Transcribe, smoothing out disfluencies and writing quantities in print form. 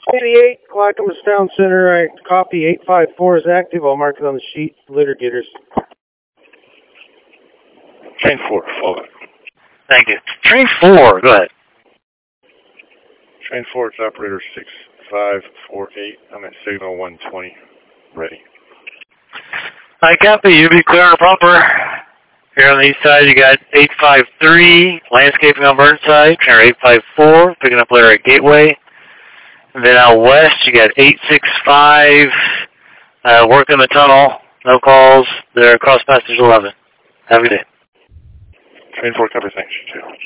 88, Clackamas Town Center. I copy 854 is active. I'll mark it on the sheet. Litter getters. Train 4, fall back. Thank you. Train 4, go ahead. Train 4, it's operator 6548. I'm at signal 120. Ready. I copy. You be clear and proper. Here on the east side, you got 853, landscaping on Burnside. Trainer 854, picking up later at Gateway. And then out west, you got 865, working the tunnel. No calls. They're across Passage 11. Have a good day. Train 4, cover, thanks. You too.